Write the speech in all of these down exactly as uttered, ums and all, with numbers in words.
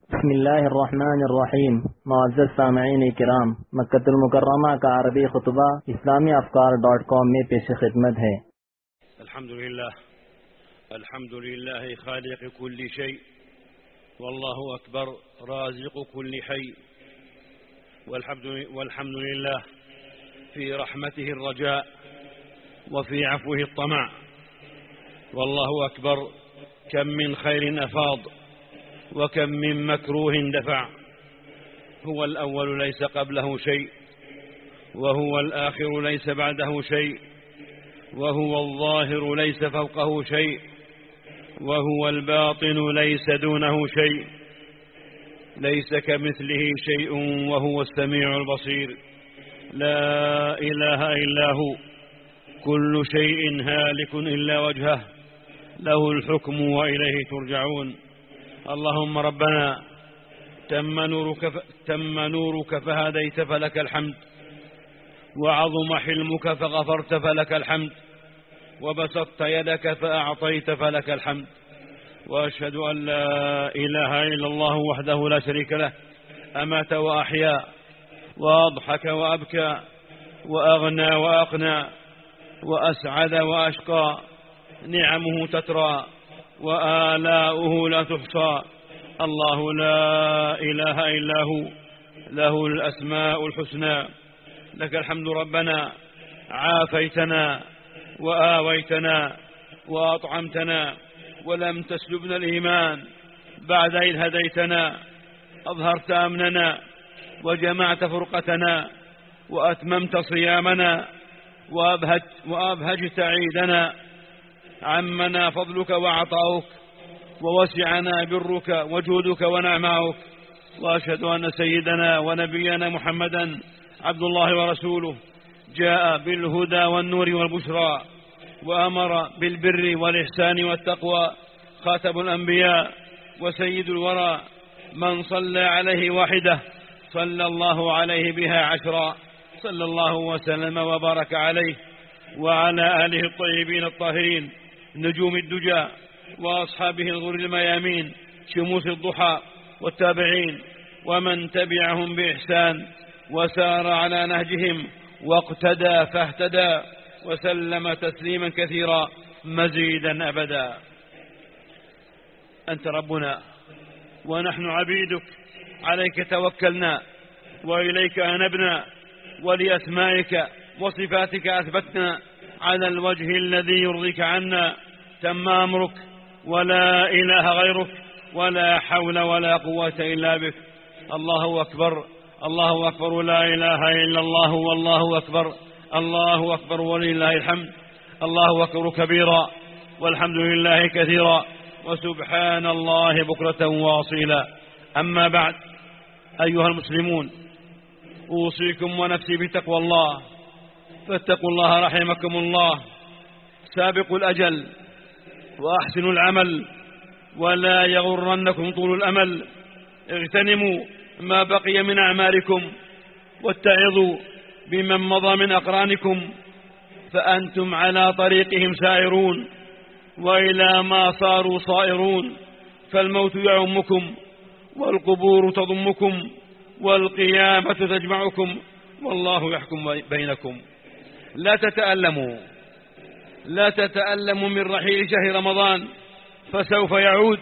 بسم الله الرحمن الرحیم. معزز سامعین کرام، مکۃ المکرمہ کا عربی خطبہ اسلامی افکار ڈاٹ کام میں پیش خدمت ہے. الحمد لله الحمد لله خالق كل شيء، والله أكبر رازق كل حي، والحمد, والحمد لله في رحمته الرجاء وفي عفوه الطمع، والله أكبر كم من خير أفاض وكم من مكروه دفع. هو الأول ليس قبله شيء، وهو الآخر ليس بعده شيء، وهو الظاهر ليس فوقه شيء، وهو الباطن ليس دونه شيء، ليس كمثله شيء وهو السميع البصير. لا إله إلا هو، كل شيء هالك إلا وجهه، له الحكم وإليه ترجعون. اللهم ربنا تم نورك, تم نورك فهديت فلك الحمد، وعظم حلمك فغفرت فلك الحمد، وبسطت يدك فأعطيت فلك الحمد. وأشهد أن لا إله إلا الله وحده لا شريك له، أمات وأحيا، وأضحك وأبكى، وأغنى وأقنى، وأسعد وأشقى. نعمه تترى وآلاؤه لا تحصى. الله لا إله إلا هو، له الأسماء الحسنى. لك الحمد ربنا، عافيتنا وآويتنا وأطعمتنا، ولم تسلبنا الإيمان بعد إذ هديتنا. أظهرت أمننا وجمعت فرقتنا، وأتممت صيامنا وأبهجت, وأبهجت عيدنا. عمنا فضلك وعطاؤك، ووسعنا برك وجودك ونعماؤك. وأشهد أن سيدنا ونبينا محمدا عبد الله ورسوله، جاء بالهدى والنور والبشرى، وأمر بالبر والإحسان والتقوى، خاتم الأنبياء وسيد الورى. من صلى عليه واحدة صلى الله عليه بها عشرا. صلى الله وسلم وبارك عليه وعلى آله الطيبين الطاهرين، نجوم الدجى، وأصحابه الغر الميامين، شموس الضحى، والتابعين، ومن تبعهم بإحسان وسار على نهجهم واقتدى فاهتدى، وسلم تسليما كثيرا مزيدا أبدا. أنت ربنا ونحن عبيدك، عليك توكلنا وإليك أنبنا، ولأسمائك وصفاتك أثبتنا على الوجه الذي يرضيك عنا. تم أمرك ولا إله غيرك، ولا حول ولا قوة إلا بك. الله أكبر، الله أكبر، لا إله إلا الله، والله أكبر، الله أكبر ولله الحمد. الله أكبر كبيرا، والحمد لله كثيرا، وسبحان الله بكرة واصيلا. أما بعد، أيها المسلمون، أوصيكم ونفسي بتقوى الله، فاتقوا الله رحمكم الله. سابقوا الأجل وأحسنوا العمل، ولا يغرنكم طول الأمل. اغتنموا ما بقي من أعمالكم، واتعظوا بمن مضى من أقرانكم، فأنتم على طريقهم سائرون، وإلى ما صاروا صائرون. فالموت يعمكم، والقبور تضمكم، والقيامة تجمعكم، والله يحكم بينكم. لا تتألموا لا تتألموا من رحيل شهر رمضان، فسوف يعود،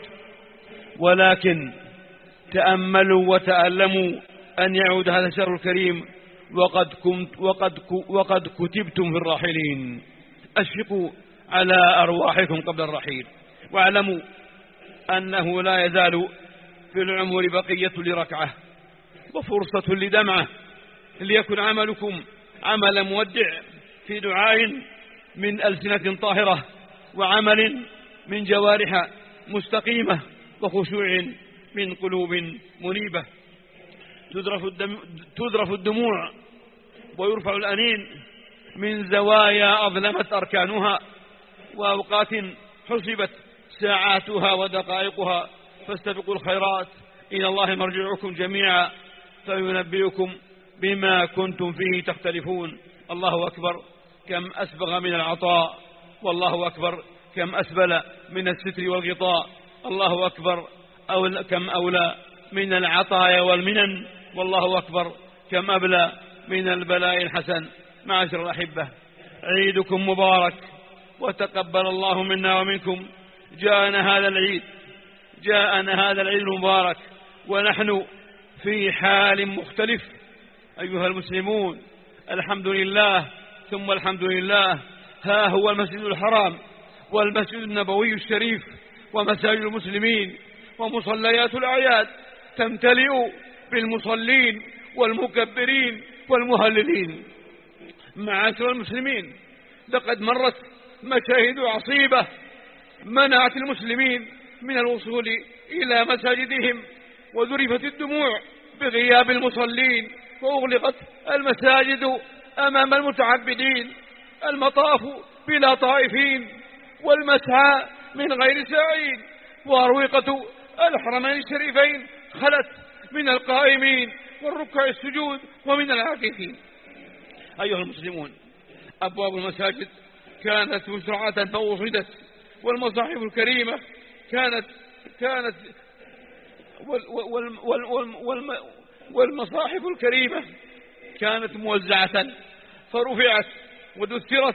ولكن تأملوا وتألموا أن يعود هذا الشهر الكريم وقد, كنت وقد, وقد كتبتم في الراحلين. أشفقوا على أرواحكم قبل الرحيل، واعلموا أنه لا يزال في العمر بقية لركعة وفرصة لدمعة. ليكن عملكم عمل مودع في دعاء من ألسنة طاهرة، وعمل من جوارح مستقيمة، وخشوع من قلوب منيبة. تذرف, الدم تذرف الدموع ويرفع الأنين من زوايا أظلمت أركانها، وأوقات حسبت ساعاتها ودقائقها. فاستبقوا الخيرات، إلى الله مرجعكم جميعا، فينبئكم بما كنتم فيه تختلفون. الله أكبر، كم أسبغ من العطاء، والله أكبر كم أسبل من الستر والغطاء. الله أكبر، أول كم أولى من العطايا والمنن، والله أكبر كم أبلى من البلاء الحسن. معاشر الأحبة، عيدكم مبارك وتقبل الله منا ومنكم. جاءنا هذا العيد جاءنا هذا العيد المبارك ونحن في حال مختلف أيها المسلمون. الحمد لله ثم الحمد لله، ها هو المسجد الحرام والمسجد النبوي الشريف ومساجد المسلمين ومصليات الأعياد تمتلئ بالمصلين والمكبرين والمهللين. معاشر المسلمين، لقد مرت مشاهد عصيبة منعت المسلمين من الوصول إلى مساجدهم، وذرفت الدموع بغياب المصلين، وأغلقت المساجد أمام المتعبدين، المطاف بلا طائفين، والمسعى من غير ساعين، وأروقة الحرمين الشريفين خلت من القائمين والركع السجود ومن العاكفين. أيها المسلمون، أبواب المساجد كانت مسرعة فوصدت، والمصاحف الكريمة كانت كانت والمصاحف الكريمة كانت موزعة فرفعت ودثرت،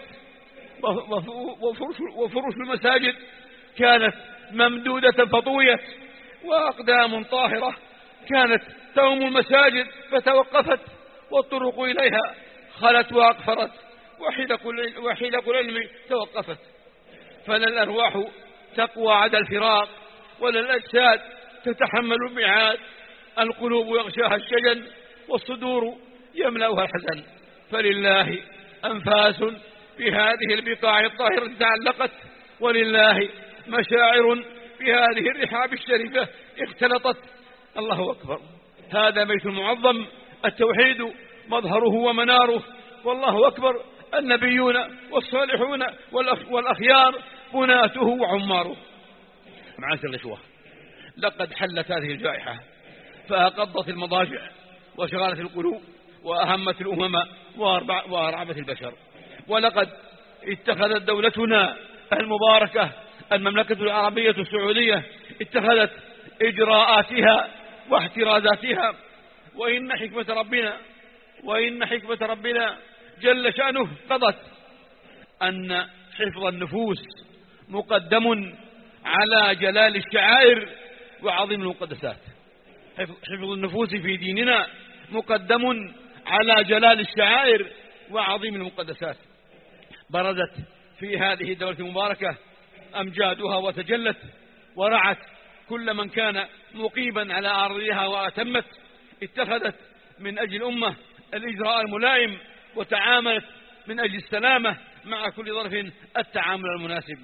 وفرش المساجد كانت ممدودة فطويت، وأقدام طاهرة كانت تؤم المساجد فتوقفت، والطرق إليها خلت وأقفرت، وحلق العلم توقفت. فلا الأرواح تقوى عدا الفراق، ولا الأجساد تتحمل الميعاد. القلوب يغشاها الشجن، والصدور يملأها الحزن. فلله أنفاس بهذه البقاع الطاهرة تعلقت، ولله مشاعر بهذه الرحاب الشريفة اختلطت. الله أكبر، هذا بيت معظم، التوحيد مظهره ومناره، والله أكبر النبيون والصالحون والأخيار بناته وعماره. معاشر الإخوة، لقد حلت هذه الجائحة فأقضت المضاجع وشغلت القلوب وأهمت الأمم وأرعبت البشر. ولقد اتخذت دولتنا المباركة المملكة العربية السعودية اتخذت إجراءاتها واحترازاتها، وإن حكمة ربنا وإن حكمة ربنا جل شأنه قضت أن حفظ النفوس مقدم على جلال الشعائر وعظيم المقدسات. حفظ النفوس في ديننا مقدم على جلال الشعائر وعظيم المقدسات. برزت في هذه الدولة المباركة أمجادها وتجلت، ورعت كل من كان مقيما على أرضها وأتمت. اتخذت من أجل الأمة الإجراء الملائم، وتعاملت من أجل السلامة مع كل ظرف التعامل المناسب.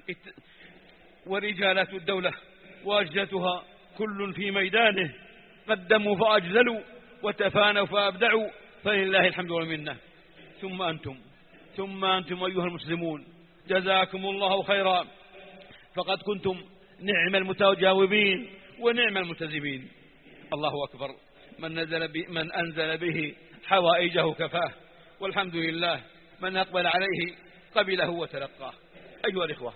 ورجالات الدولة وأجهزتها كل في ميدانه قدموا فأجزلوا وتفانوا فأبدعوا، فلله الحمد والمنة. ثم أنتم ثم أنتم أيها المسلمون، جزاكم الله خيرا، فقد كنتم نعم المتجاوبين ونعم الملتزمين. الله أكبر، من, نزل من أنزل به حوائجه كفاه، والحمد لله من أقبل عليه قبله وتلقاه. أيها الإخوة،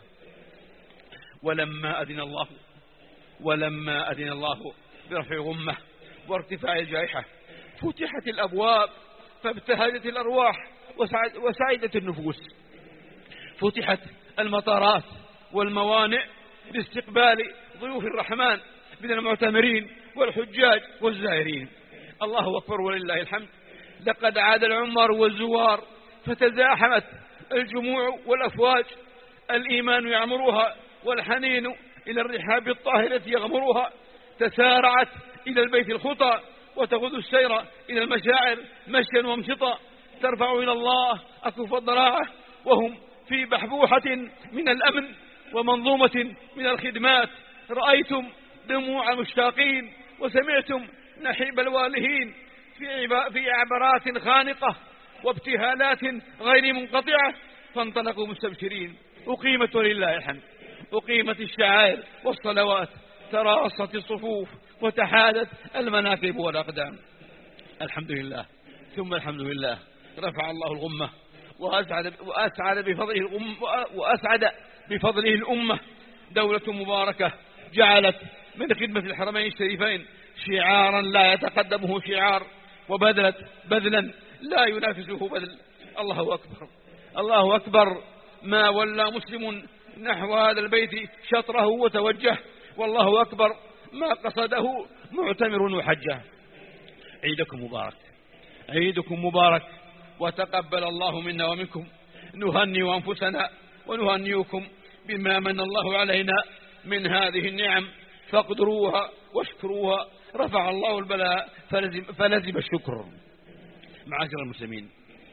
ولما أذن الله ولما أذن الله برفع غمة وارتفاع الجائحة فتحت الأبواب فابتهجت الأرواح وسعدت النفوس. فتحت المطارات والموانئ لاستقبال ضيوف الرحمن من المعتمرين والحجاج والزائرين. الله أكبر ولله الحمد. لقد عاد العمار والزوار فتزاحمت الجموع والأفواج، الإيمان يعمرها والحنين إلى الرحاب الطاهرة يغمرها. تسارعت إلى البيت الخطى وتغض السير إلى المشاعر مشيا وامشطا، ترفع إلى الله أكف الضراعة وهم في بحبوحة من الأمن ومنظومة من الخدمات. رأيتم دموع المشتاقين وسمعتم نحيب الوالهين في عبرات خانقة وابتهالات غير منقطعة، فانطلقوا مستبشرين. أقيمت ولله الحمد، أقيمت الشعائر والصلوات، تراصت الصفوف وتحادت المناكب والأقدام. الحمد لله ثم الحمد لله، رفع الله الغمة وأسعد, وأسعد, بفضله الأمة وأسعد بفضله الأمة. دولة مباركة جعلت من خدمة الحرمين الشريفين شعارا لا يتقدمه شعار، وبذلت بذلا لا ينافسه بذل. الله أكبر، الله أكبر. ما ولى مسلم نحو هذا البيت شطره وتوجه، والله أكبر ما قصده معتمر وحجه. عيدكم مبارك، عيدكم مبارك، وتقبل الله منا ومنكم. نهنئ أنفسنا ونهنئكم بما من الله علينا من هذه النعم، فاقدروها واشكروها. رفع الله البلاء فلزم, فلزم الشكر. معاشر المسلمين،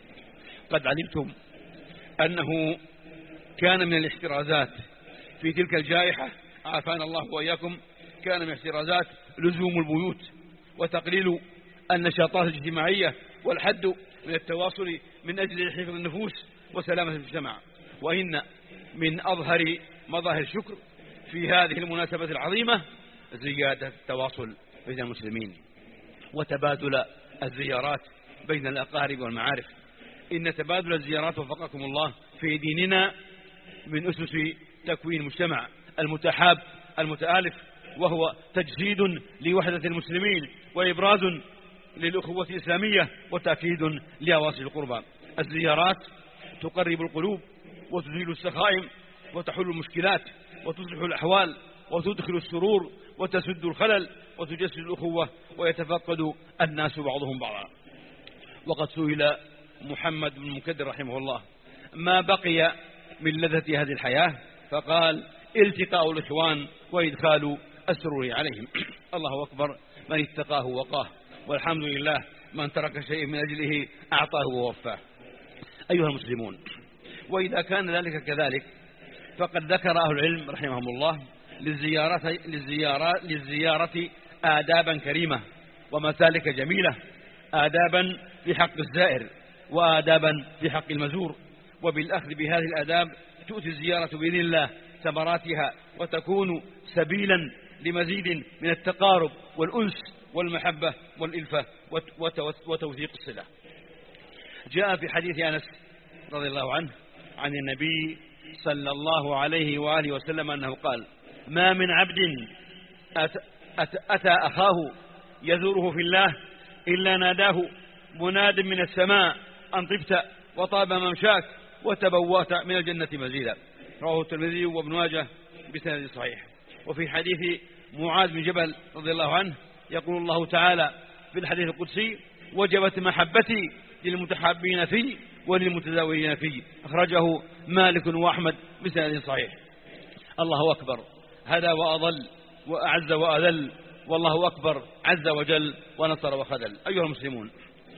قد علمتم أنه كان من الاحترازات في تلك الجائحة، عافانا الله وإياكم، كان من الاحترازات لزوم البيوت وتقليل النشاطات الاجتماعية والحد من التواصل من أجل حفظ النفوس وسلامة المجتمع. وإن من أظهر مظاهر الشكر في هذه المناسبة العظيمة زيادة التواصل بين المسلمين وتبادل الزيارات بين الأقارب والمعارف. إن تبادل الزيارات وفقكم الله في ديننا من أسس تكوين المجتمع المتحاب المتآلف، وهو تجسيد لوحدة المسلمين وإبراز للأخوة الإسلامية وتأكيد لأواصر القربى. الزيارات تقرب القلوب وتزيل السخائم وتحل المشكلات وتصلح الأحوال وتدخل السرور وتسد الخلل وتجسد الأخوة ويتفقد الناس بعضهم بعضا. وقد سئل محمد بن مكدر رحمه الله ما بقي من لذة هذه الحياة، فقال التقاء الإخوان وإدخال السرور عليهم. الله أكبر، من اتقاه وقاه، والحمد لله من ترك شيء من أجله أعطاه ووفاه. أيها المسلمون، وإذا كان ذلك كذلك فقد ذكر أهل العلم رحمهم الله للزيارة, للزيارة, للزيارة آدابا كريمة ومسالك جميلة، آدابا في حق الزائر وآدابا في حق المزور. وبالأخذ بهذه الآداب تؤتي الزيارة بإذن الله ثمراتها وتكون سبيلا لمزيد من التقارب والأنس والمحبة والإلفة وتوثيق الصلة. جاء في حديث أنس رضي الله عنه عن النبي صلى الله عليه وآله وسلم أنه قال ما من عبد أتى, أتى, أتى أخاه يزوره في الله إلا ناداه مناد من السماء أن طبت وطاب ممشاك وتبوأت من الجنة مزيدا. رواه الترمذي وابن ماجه بسند صحيح. وفي حديث معاذ بن جبل رضي الله عنه يقول الله تعالى في الحديث القدسي وجبت محبتي للمتحابين فيه وللمتزاورين فيه. أخرجه مالك وأحمد بسند صحيح. الله أكبر، هدى وأضل وأعز وأذل، والله أكبر عز وجل ونصر وخذل. أيها المسلمون،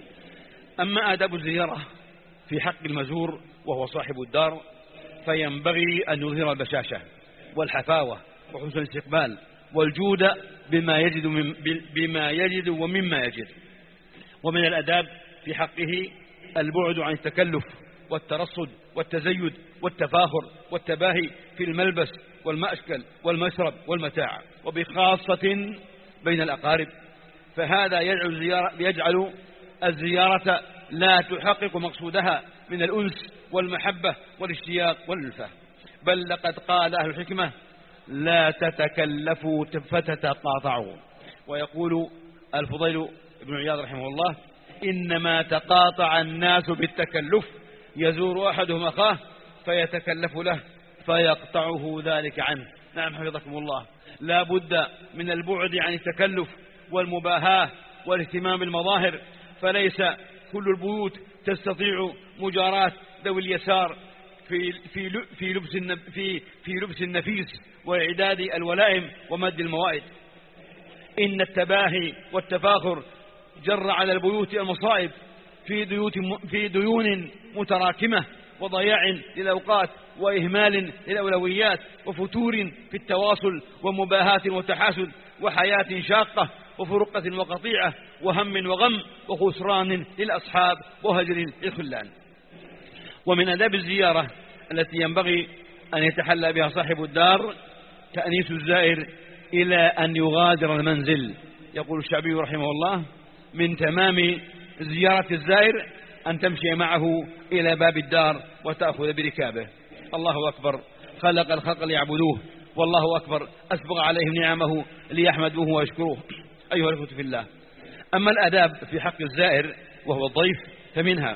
أما آداب الزيارة في حق المزور وهو صاحب الدار فينبغي أن يظهر البشاشة والحفاوة وحسن الاستقبال والجود بما يجد, من بما يجد ومما يجد. ومن الأداب في حقه البعد عن التكلف والترصد والتزيد والتفاخر والتباهي في الملبس والمأكل والمشرب والمتاع، وبخاصة بين الأقارب، فهذا يجعل الزيارة, يجعل الزيارة لا تحقق مقصودها من الأنس والمحبة والاشتياق والألفة. بل لقد قال أهل الحكمة لا تتكلفوا فتتقاطعوا. ويقول الفضيل بن عياض رحمه الله إنما تقاطع الناس بالتكلف، يزور أحدهم أخاه فيتكلف له فيقطعه ذلك عنه. نعم حفظكم الله، لا بد من البعد عن التكلف والمباهاة والاهتمام بالمظاهر، فليس كل البيوت تستطيع مجاراة ذوي اليسار في في في لبس في في لبس النفيس وإعداد الولائم ومد الموائد. إن التباهي والتفاخر جر على البيوت المصائب في ديوت في ديون متراكمة وضياع للأوقات وإهمال للأولويات وفتور في التواصل ومباهاة وتحاسد وحياة شاقة وفرقة وقطيعة وهم وغم وخسران للأصحاب وهجر للخلان. ومن آداب الزيارة التي ينبغي أن يتحلى بها صاحب الدار تأنيس الزائر إلى أن يغادر المنزل. يقول الشعبي رحمه الله من تمام زيارة الزائر أن تمشي معه إلى باب الدار وتأخذ بركابه. الله أكبر، خلق الخلق ليعبدوه، والله أكبر أسبغ عليهم نعمه ليحمدوه ويشكروه. أيها الأخوة في الله. أما الآداب في حق الزائر وهو الضيف فمنها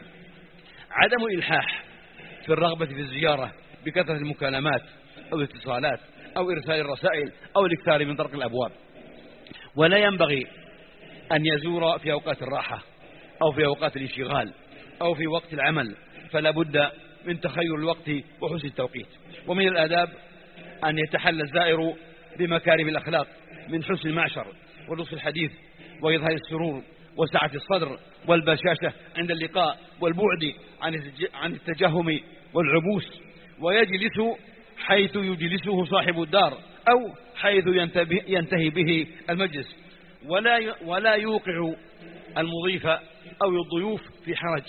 عدم الإلحاح في الرغبة في الزيارة بكثرة المكالمات أو الاتصالات أو إرسال الرسائل أو الإكثار من طرق الأبواب، ولا ينبغي أن يزور في أوقات الراحة أو في أوقات الانشغال أو في وقت العمل، فلا بد من تخير الوقت وحسن التوقيت. ومن الآداب أن يتحلى الزائر بمكارم الأخلاق من حسن المعشر ولطف الحديث وإظهار السرور وسعة الصدر والبشاشة عند اللقاء والبعد عن التجهم والعبوس، ويجلس حيث يجلسه صاحب الدار أو حيث ينتهي به المجلس، ولا ولا يوقع المضيف أو الضيوف في حرج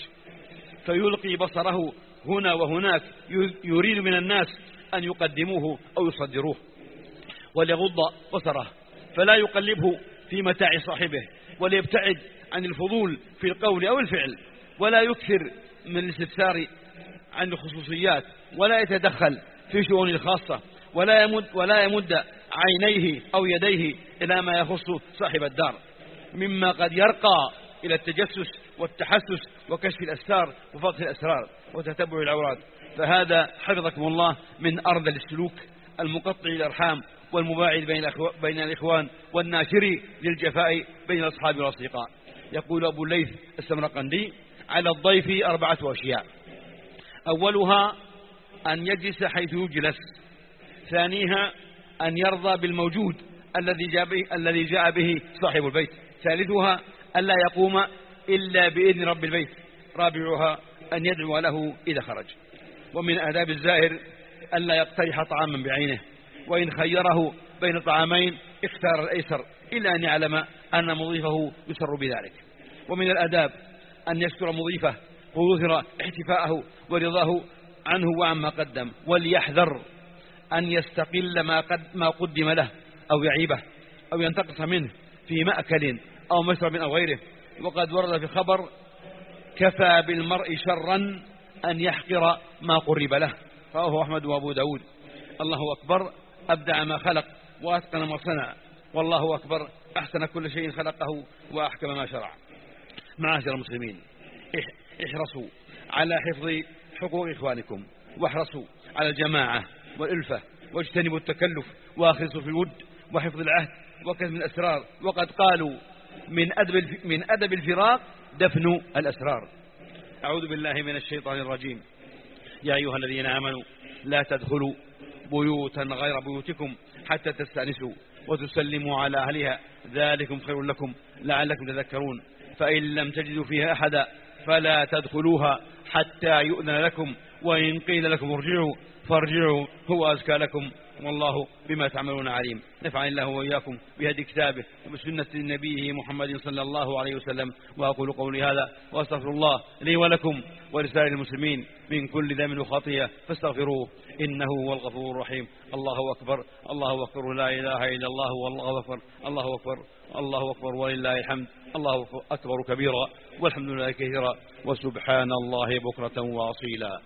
فيلقي بصره هنا وهناك يريد من الناس أن يقدموه أو يصدروه، وليغض بصره فلا يقلبه في متاع صاحبه، وليبتعد عن الفضول في القول أو الفعل، ولا يكثر من الاستفسار عن الخصوصيات، ولا يتدخل في شؤون الخاصة، ولا يمد, ولا يمد عينيه أو يديه إلى ما يخص صاحب الدار، مما قد يرقى إلى التجسس والتحسس وكشف الأستار وفضح الأسرار وتتبع العورات، فهذا حفظكم الله من أرذل السلوك المقطع الأرحام والمباعد بين, بين الإخوان والناشر للجفاء بين الأصحاب والأصدقاء. يقول أبو الليث السمرقندي: على الضيف أربعة أشياء: أولها أن يجلس حيث يجلس، ثانيها أن يرضى بالموجود الذي جاء به, الذي جاء به صاحب البيت، ثالثها أن لا يقوم إلا بإذن رب البيت، رابعها أن يدعو له إذا خرج. ومن آداب الزائر أن لا يقترح طعاما بعينه، وإن خيره بين طعامين اختار الأيسر إلا أن يعلم أن مضيفه يسر بذلك. ومن الآداب أن يشكر مضيفه ويظهر احتفاءه ورضاه عنه وعما قدم، وليحذر أن يستقل ما, قد ما قدم له أو يعيبه أو ينتقص منه في مأكل أو مشرب أو غيره. وقد ورد في خبر: كفى بالمرء شرا أن يحقر ما قرب له، رواه أحمد وأبو داود. الله أكبر، أبدع ما خلق وأتقن ما صنع، والله أكبر، أحسن كل شيء خلقه وأحكم ما شرع. معاشر المسلمين، احرصوا على حفظ حقوق إخوانكم، واحرصوا على الجماعة والألفة، واجتنبوا التكلف، واخلصوا في الود وحفظ العهد وكتم الأسرار. وقد قالوا: من أدب من أدب الفراق دفن الأسرار. أعوذ بالله من الشيطان الرجيم. يا أيها الذين آمنوا لا تدخلوا بيوتا غير بيوتكم حتى تستأنسوا وتسلموا على أهلها، ذلكم خير لكم لعلكم تذكرون. فإن لم تجدوا فيها أحدا فلا تدخلوها حتى يؤذن لكم، وإن قيل لكم ارجعوا فارجعوا هو أزكى لكم، والله بما تعملون عليم. نفعني الله وإياكم بهدي كتابه وبسنة نبيه محمد صلى الله عليه وسلم. وأقول قولي هذا وأستغفر الله لي ولكم ولسائر المسلمين من كل ذنب وخطيئة فاستغفروه إنه هو الغفور الرحيم. الله أكبر، الله أكبر، لا إله إلا الله والله أكبر، الله أكبر، الله أكبر ولله الحمد، الله أكبر كبيرا والحمد لله كثيرا وسبحان الله بكرة وأصيلا.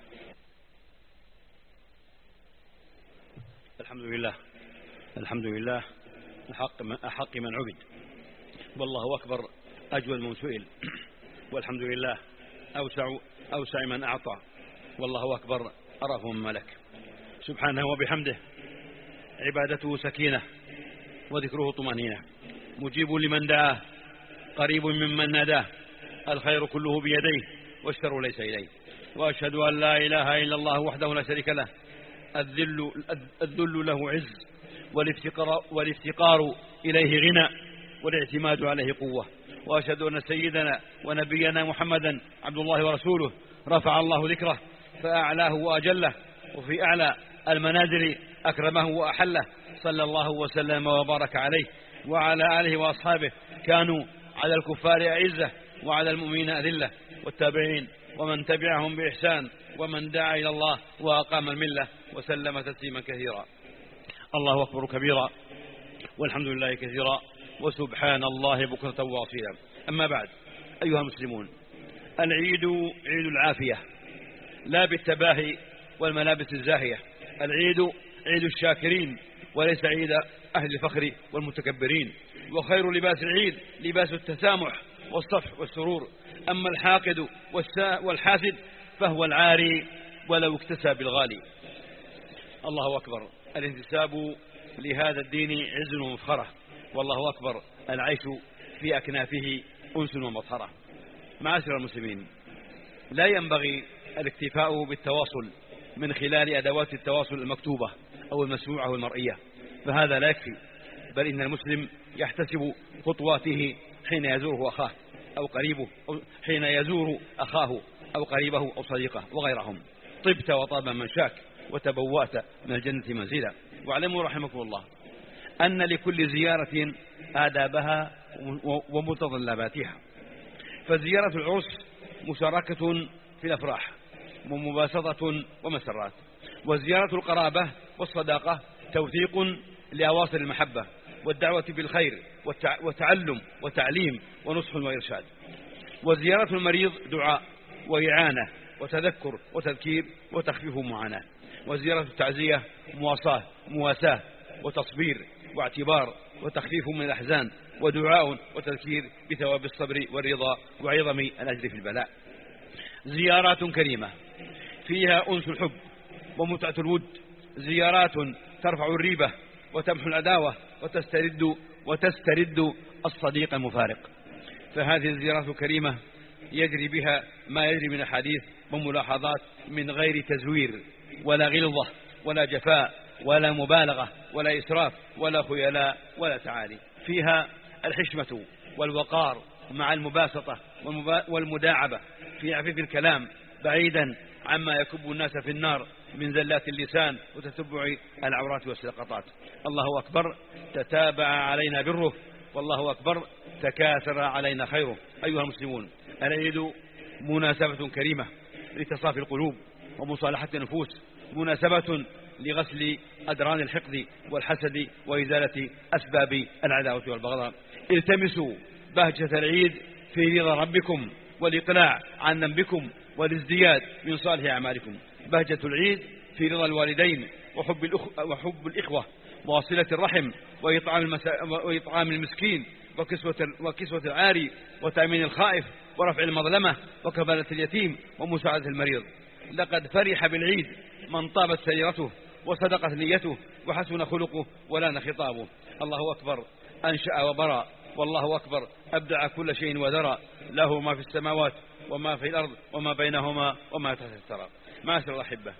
الحمد لله، الحمد لله أحق من, أحق من عبد، والله أكبر أجود من سئل، والحمد لله أوسع, أوسع من أعطى، والله أكبر أرف من ملك. سبحانه وبحمده، عبادته سكينة وذكره طمأنينة، مجيب لمن دعاه، قريب ممن ناداه، الخير كله بيديه والشر ليس إليه. وأشهد أن لا إله إلا الله وحده لا شريك له، الذل, الذل له عز، والافتقار, والافتقار إليه غنى، والاعتماد عليه قوة. وأشهد أن سيدنا ونبينا محمدا عبد الله ورسوله، رفع الله ذكره فأعلاه وأجله، وفي أعلى المنازل أكرمه وأحله، صلى الله وسلم وبارك عليه وعلى آله وأصحابه، كانوا على الكفار أعزة وعلى المؤمنين أذلة، والتابعين ومن تبعهم بإحسان ومن دعا إلى الله وأقام الملة وسلم تسليما كثيرا. الله أكبر كبيرا والحمد لله كثيرا وسبحان الله بكرة وأصيلا. أما بعد، أيها المسلمون، العيد عيد العافية لا بالتباهي والملابس الزاهية، العيد عيد الشاكرين وليس عيد أهل الفخر والمتكبرين. وخير لباس العيد لباس التسامح والصفح والسرور. أما الحاقد والحاسد فهو العاري ولو اكتسى بالغالي. الله أكبر. الانتساب لهذا الدين عز ومفخرة، والله أكبر العيش في أكنافه أنس ومطهرة. معاشر المسلمين، لا ينبغي الاكتفاء بالتواصل من خلال أدوات التواصل المكتوبة أو المسموعة أو المرئية، فهذا لا يكفي، بل إن المسلم يحتسب خطواته حين يزوره أخاه أو قريبه، أو حين يزور أخاه أو قريبه أو صديقه وغيرهم. طبت وطاب منشاك وتبوأت من الجنة منزلا. واعلموا رحمكم الله أن لكل زيارة آدابها ومتطلباتها، فزيارة العرس مشاركة في الأفراح ومباسطة ومسرات، وزيارة القرابة والصداقة توثيق لأواصر المحبة والدعوة بالخير وتعلم وتعليم ونصح وإرشاد، وزيارة المريض دعاء وإعانة وتذكر وتذكير وتخفيف معاناة، وزيارة التعزية مواساة مواساة وتصبير واعتبار وتخفيف من الأحزان ودعاء وتذكير بثواب الصبر والرضا وعظم الأجر في البلاء. زيارات كريمة فيها أنس الحب ومتعة الود، زيارات ترفع الريبة وتمحو العداوة وتسترد وتسترد الصديق المفارق. فهذه الزيارات الكريمة يجري بها ما يجري من الحديث وملاحظات من غير تزوير ولا غلظة ولا جفاء ولا مبالغة ولا إسراف ولا خيلاء ولا تعالي. فيها الحشمة والوقار مع المباسطة والمداعبة في عفيف الكلام، بعيدا عما يكب الناس في النار من زلات اللسان وتتبع العورات والسقطات. الله أكبر تتابع علينا بره، والله أكبر تكاثر علينا خيره. أيها المسلمون، العيد مناسبة كريمة لتصافي القلوب ومصالحة النفوس، مناسبة لغسل أدران الحقد والحسد وإزالة أسباب العداوة والبغضاء. التمسوا بهجة العيد في رضا ربكم والإقلاع عن ذنبكم والازدياد من صالح أعمالكم. بهجة العيد في رضا الوالدين وحب, الأخ... وحب الإخوة وصلة الرحم وإطعام, المسا... وإطعام المسكين وكسوة, وكسوة العاري وتأمين الخائف ورفع المظلمة وكفالة اليتيم ومساعدة المريض. لقد فرح بالعيد من طابت سيرته وصدقت نيته وحسن خلقه ولان خطابه. الله أكبر أنشأ وبرى، والله أكبر أبدع كل شيء وذرى، له ما في السماوات وما في الأرض وما بينهما وما تحت الثرى. معاشر الأحبة،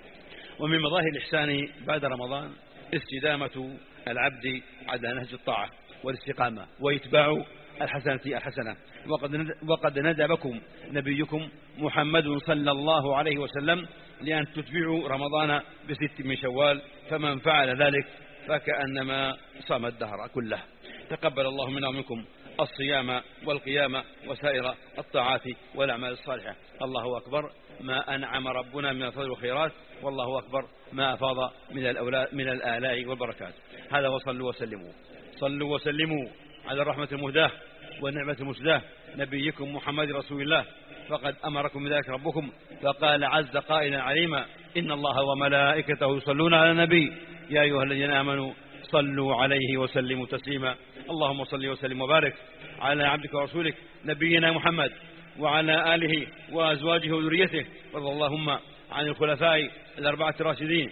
ومن مظاهر الإحسان بعد رمضان استدامة العبد على نهج الطاعة والاستقامة وإتباع الحسنة الحسنة. وقد وقد ندبكم نبيكم محمد صلى الله عليه وسلم لأن تتبعوا رمضان بست من شوال، فمن فعل ذلك فكأنما صام الدهر كله. تقبل الله منا ومنكم الصيام والقيام وسائر الطاعات والأعمال الصالحة. الله أكبر ما أنعم ربنا من الفضل والخيرات، والله أكبر ما أفاض من الأولاد من الآلاء والبركات. هذا وصلوا وسلموا صلوا وسلموا على الرحمة المهداة والنعمة المسداة نبيكم محمد رسول الله، فقد أمركم بذلك ربكم فقال عز قائلا عليما: إن الله وملائكته يصلون على النبي يا أيها الذين آمنوا صلوا عليه وسلموا تسليما. اللهم صل وسلم وبارك على عبدك ورسولك نبينا محمد وعلى آله وأزواجه وذريته، وارض اللهم عن الخلفاء الأربعة الراشدين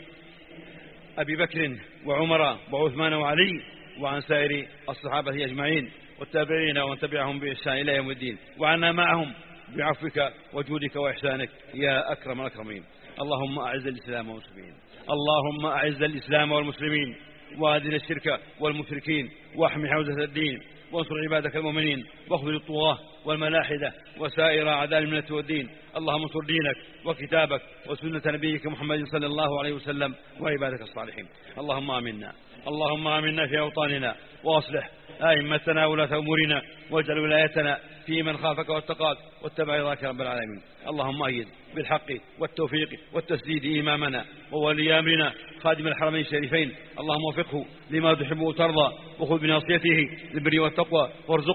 أبي بكر وعمر وعثمان وعلي، وعن سائر الصحابة أجمعين والتابعين ومن تبعهم بإحسان إلى يوم الدين، وعنا معهم بعفوك وجودك وإحسانك يا أكرم الأكرمين. اللهم أعز الإسلام والمسلمين، اللهم أعز الإسلام والمسلمين وأذل الشرك والمشركين واحمي حوزة الدين، وانصر عبادك المؤمنين واخذل الطغاة والملاحدة وسائر أعداء الملة والدين. اللهم انصر دينك وكتابك وسنة نبيك محمد صلى الله عليه وسلم وعبادك الصالحين. اللهم آمنا اللهم آمنا في أوطاننا، وأصلح أئمتنا ولاة أمورنا، واجعل ولايتنا في من خافك واتقاك واتبع رضاك رب العالمين. اللهم أيد بالحق والتوفيق والتسديد إمامنا وولي أمرنا خادم الحرمين الشريفين، اللهم وفقه لما تحب وترضى، وخذ بناصيته للبر والتقوى، وارزقه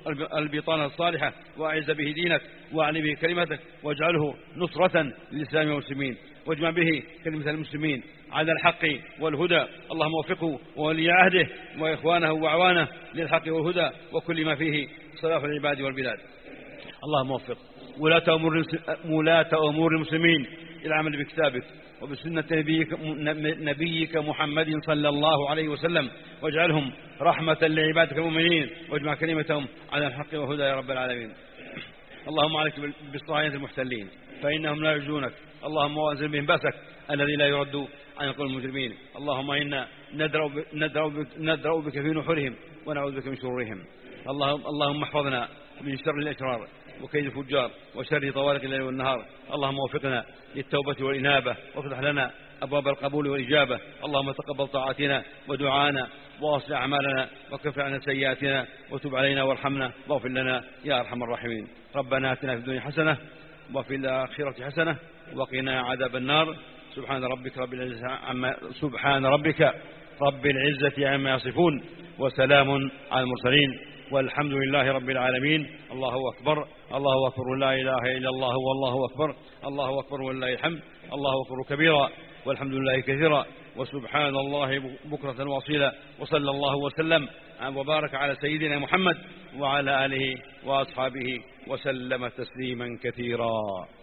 البطانة الصالحة، وأعز به دينك، وأعلي به كلمتك، واجعله نصرة للإسلام والمسلمين، واجمع به كلمة المسلمين على الحق والهدى. اللهم وفقه وولي عهده وإخوانه وأعوانه للحق والهدى وكل ما فيه صلاح العباد والبلاد. اللهم وفق ولاة أمور ولاة أمور المسلمين إلى العمل بكتابك وبسنة نبيك, نبيك محمد صلى الله عليه وسلم، واجعلهم رحمة لعبادك المؤمنين، واجمع كلمتهم على الحق والهدى يا رب العالمين. اللهم عليك بالصهاينة المحتلين فإنهم لا يعجزونك، اللهم وانزل بهم بأسك الذي لا يرد عن القوم المجرمين. اللهم إنا ندرأ بك في نحورهم ونعوذ بك من شرورهم. اللهم, اللهم احفظنا من شر الأشرار وكيد الفجار وشر طوارق الليل والنهار. اللهم وفقنا للتوبة والإنابة، وافتح لنا أبواب القبول والإجابة. اللهم تقبل طاعتنا ودعانا واصلح أعمالنا وكفر عنا سيئاتنا وتب علينا وارحمنا واغفر لنا يا أرحم الراحمين. ربنا آتنا في الدنيا حسنة وفي الآخرة حسنة وقنا عذاب النار. سبحان ربك رب العزة عما سبحان ربك رب العزة عما يصفون وسلام على المرسلين والحمد لله رب العالمين. الله أكبر الله أكبر لا إله إلا الله والله أكبر الله أكبر ولله الحمد. الله أكبر كبيرا والحمد لله كثيرا وسبحان الله بكرة واصيلا. وصلى الله وسلم وبارك على سيدنا محمد وعلى آله وأصحابه وسلم تسليما كثيرا.